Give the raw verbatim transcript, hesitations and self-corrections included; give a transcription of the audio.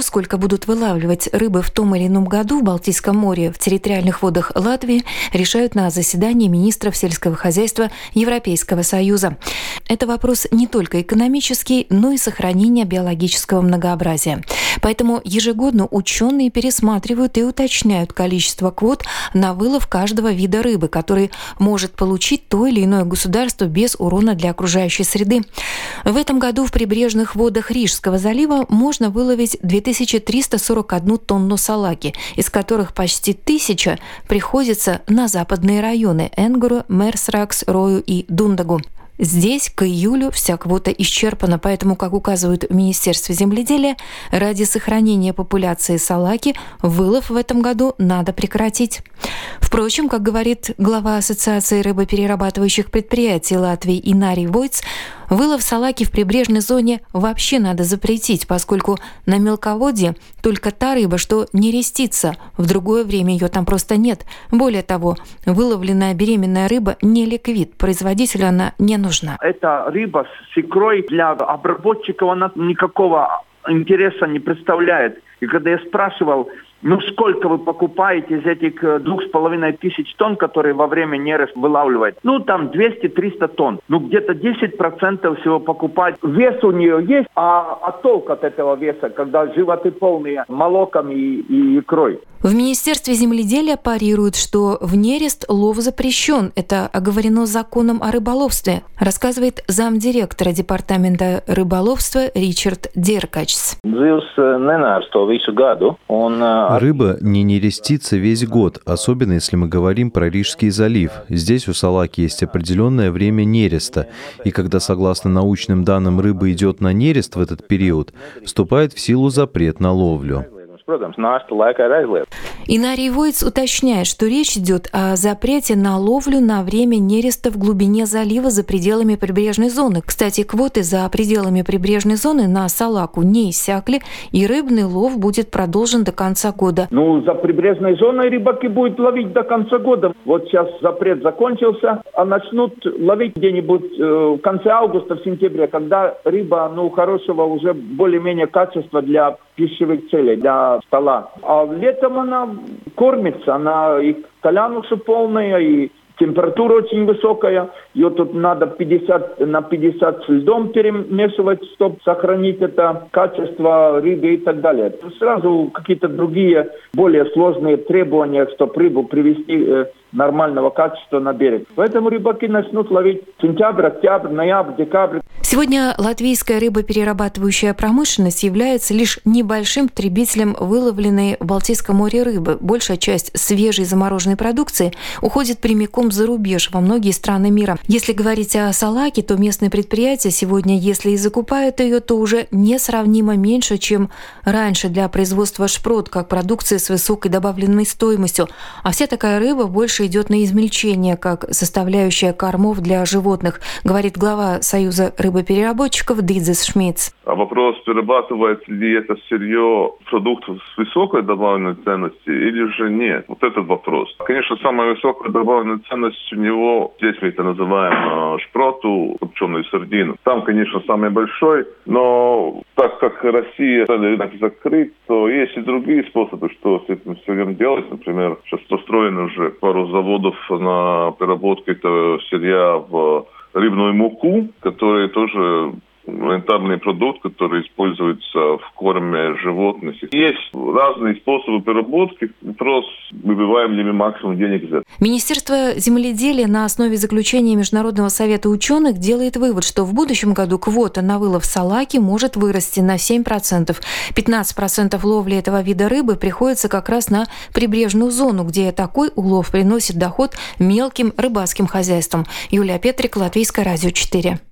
сколько будут вылавливать рыбы в том или ином году в Балтийском море в территориальных водах Латвии, решают на заседании министров сельского хозяйства Европейского Союза. Это вопрос не только экономический, но и сохранения биологического многообразия. Поэтому ежегодно ученые пересматривают и уточняют количество квот на вылов каждого вида рыбы, который может получить то или иное государство без урона для окружающей среды. В этом году в прибрежных водах Рижского залива можно выловить две тысячи триста сорок одну тонну салаки, из которых почти тысяча приходится на западные районы Энгуру, Мерсракс, Рою и Дундагу. Здесь к июлю вся квота исчерпана, поэтому, как указывают в Министерстве земледелия, ради сохранения популяции салаки вылов в этом году надо прекратить. Впрочем, как говорит глава Ассоциации рыбоперерабатывающих предприятий Латвии Инарий Войц, вылов салаки в прибрежной зоне вообще надо запретить, поскольку на мелководье только та рыба, что нерестится, в другое время ее там просто нет. Более того, выловленная беременная рыба не ликвид, производителю она не нужна. Эта рыба с икрой для обработчиков она никакого интереса не представляет. И когда я спрашивал, ну сколько вы покупаете из этих двух с половиной тысяч тонн, которые во время нереста вылавливают? Ну там двести-триста тонн. Ну где-то десять процентов всего покупать. Вес у нее есть, а, а толк от этого веса, когда животы полные молоком и, и икрой. В Министерстве земледелия парируют, что в нерест лов запрещен. Это оговорено законом о рыболовстве, рассказывает замдиректора департамента рыболовства Ричард Деркачс. Рыба не нерестится весь год, особенно если мы говорим про Рижский залив. Здесь у салаки есть определенное время нереста, и когда, согласно научным данным, рыба идет на нерест в этот период, вступает в силу запрет на ловлю. Инарий Войц уточняет, что речь идет о запрете на ловлю на время нереста в глубине залива за пределами прибрежной зоны. Кстати, квоты за пределами прибрежной зоны на салаку не иссякли, и рыбный лов будет продолжен до конца года. Ну, за прибрежной зоной рыбаки будут ловить до конца года. Вот сейчас запрет закончился, а начнут ловить где-нибудь э, в конце августа, в сентябре, когда рыба, ну, хорошего уже более-менее качества для пищевых целей, для стола. А летом она кормится, она и колянуша полная, и температура очень высокая. Ее тут надо пятьдесят на пятьдесят с льдом перемешивать, чтобы сохранить это качество рыбы и так далее. Сразу какие-то другие, более сложные требования, чтобы рыбу привести э, нормального качества на берег. Поэтому рыбаки начнут ловить сентябрь, октябрь, ноябрь, декабрь. Сегодня латвийская рыбоперерабатывающая промышленность является лишь небольшим потребителем выловленной в Балтийском море рыбы. Большая часть свежей замороженной продукции уходит прямиком за рубеж во многие страны мира. Если говорить о салаке, то местные предприятия сегодня, если и закупают ее, то уже несравнимо меньше, чем раньше для производства шпрот, как продукции с высокой добавленной стоимостью. А вся такая рыба больше идет на измельчение, как составляющая кормов для животных, говорит глава Союза рыбопереработчиков Дидзис Шмидц. А вопрос, перерабатывается ли это сырье продуктов с высокой добавленной ценностью или же нет? Вот этот вопрос. Конечно, самая высокая добавленная ценность у него, здесь мы это называем шпроту, копченую сардину. Там, конечно, самый большой, но так как Россия рынок закрыт, то есть и другие способы, что с этим всем делать. Например, сейчас построено уже пару заводов на переработку этого сырья в рыбную муку, которые тоже элементарный продукт, который используется в корме животных. Есть разные способы переработки. Вопрос, выбиваем ли мы максимум денег за это. Министерство земледелия на основе заключения Международного совета ученых делает вывод, что в будущем году квота на вылов салаки может вырасти на семь процентов. пятнадцать процентов ловли этого вида рыбы приходится как раз на прибрежную зону, где такой улов приносит доход мелким рыбацким хозяйствам. Юлия Петрик, Латвийское радио четыре.